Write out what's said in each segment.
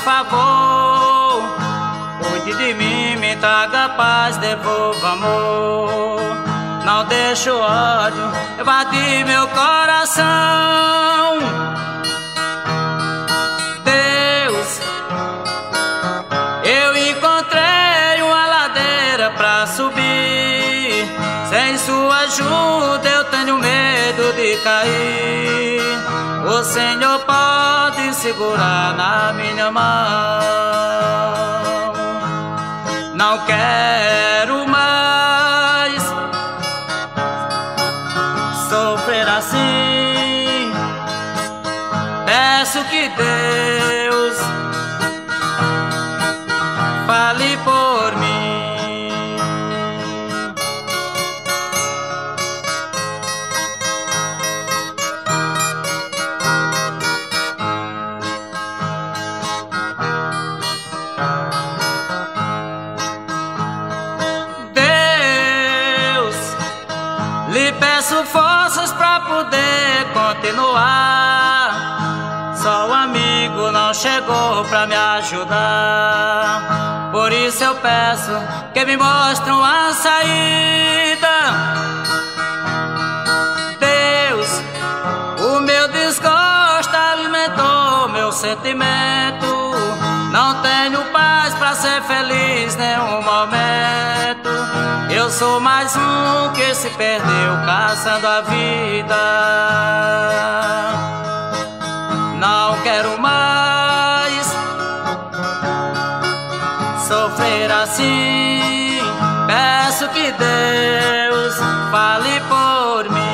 favor, cuide de mim, me traga paz, devolva amor. Não deixe o ódio invadir meu coração. Deus, eu encontrei uma ladeira pra subir. Sem sua ajuda eu tenho medo de cair. O Senhor pode segurar na minha mão. Não quero mais sofrer assim. Peço que Deus fale por mim. Lhe peço forças pra poder continuar. Só o amigo não chegou pra me ajudar. Por isso eu peço que me mostre uma saída. Deus, o meu desgosto alimentou meu sentimento. Não tenho paz pra ser feliz nenhum momento. Eu sou mais um que se perdeu caçando a vida. Não quero mais sofrer assim. Peço que Deus fale por mim.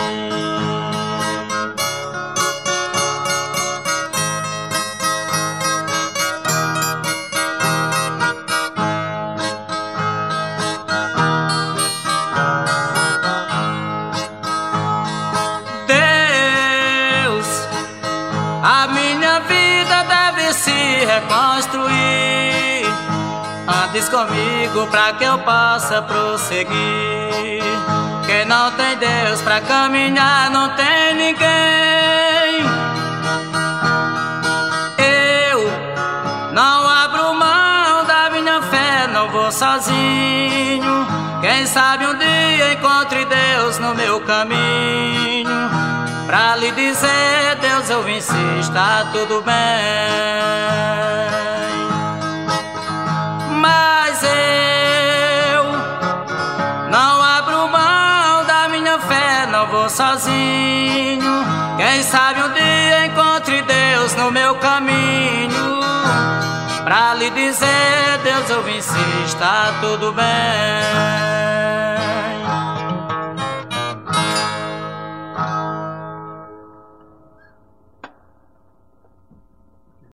A minha vida deve se reconstruir. Andes comigo pra que eu possa prosseguir. Quem não tem Deus pra caminhar não tem ninguém. Eu não abro mão da minha fé, não vou sozinho. Quem sabe um dia encontre Deus no meu caminho. Pra lhe dizer, Deus, eu venci, está tudo bem. Mas eu não abro mão da minha fé, não vou sozinho. Quem sabe um dia encontre Deus no meu caminho. Pra lhe dizer, Deus, eu venci, está tudo bem.